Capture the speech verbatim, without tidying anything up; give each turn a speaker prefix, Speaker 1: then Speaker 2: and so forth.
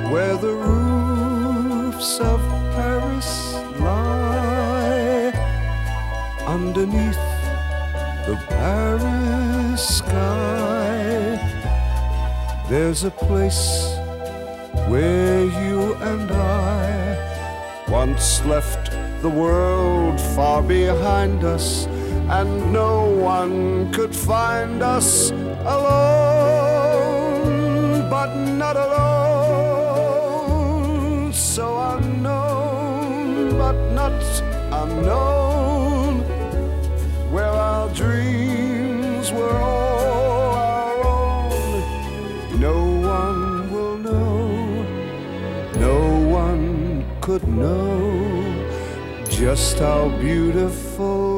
Speaker 1: where the roofs of Paris lie underneath the Paris sky. There's a place where you and I once left the world far behind us, and no one could find us alone, but not alone. So unknown, but not unknown, where our dreams were all our own. No one will know, no one could know just how beautiful